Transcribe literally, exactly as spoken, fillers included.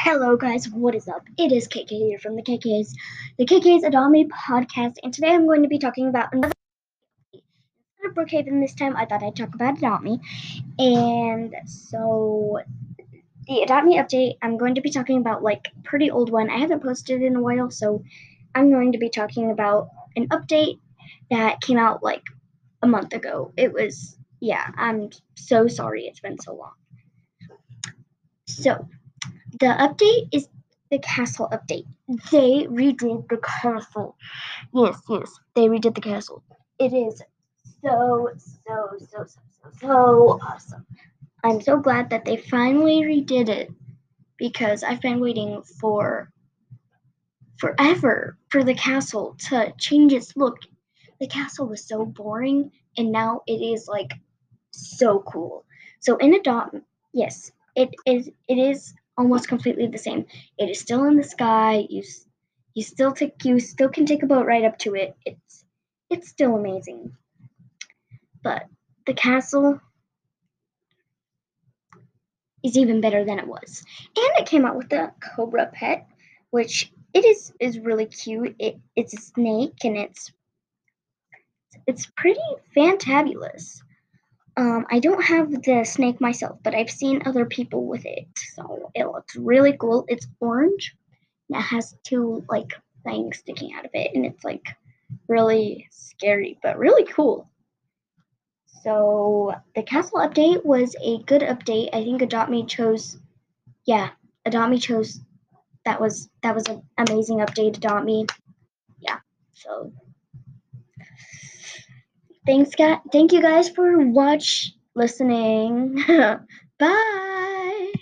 Hello guys, what is up? It is K K here from the K Ks, the K Ks Adopt Me podcast, and today I'm going to be talking about another instead of Brookhaven this time. I thought I'd talk about Adopt Me, and so the Adopt Me update. I'm going to be talking about like a pretty old one. I haven't posted in a while, so I'm going to be talking about an update that came out like a month ago. It was yeah. I'm so sorry it's been so long. So the update is the castle update. They redid the castle. Yes, yes, they redid the castle. It is so, so, so, so, so, so awesome. I'm so glad that they finally redid it because I've been waiting for forever for the castle to change its look. The castle was so boring, and now it is like so cool. So in Adopt, yes, it is. It is almost completely the same. It is still in the sky. You you still take you still can take a boat right up to it. It's it's still amazing. But the castle is even better than it was. And it came out with the Cobra pet, which it is is really cute. It it's a snake and it's it's pretty fantabulous. Um, I don't have the snake myself, but I've seen other people with it, so it looks really cool. It's orange. And it has two like things sticking out of it, and it's like really scary, but really cool. So the castle update was a good update. I think Adopt Me chose, yeah, Adopt Me chose. That was that was an amazing update. Adopt Me, yeah. So thanks, guys. Thank you guys for watch listening. Bye.